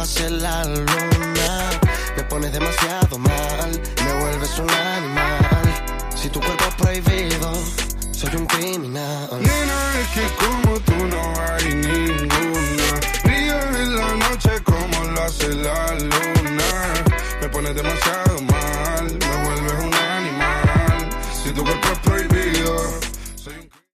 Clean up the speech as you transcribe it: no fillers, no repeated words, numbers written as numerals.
hace la luna. Me pones demasiado mal, me vuelves un animal. Si tu cuerpo es prohibido, soy un criminal. Nena, es que como tú no hay ninguna. Brilla en la noche como lo hace la luna. Me pones demasiado mal,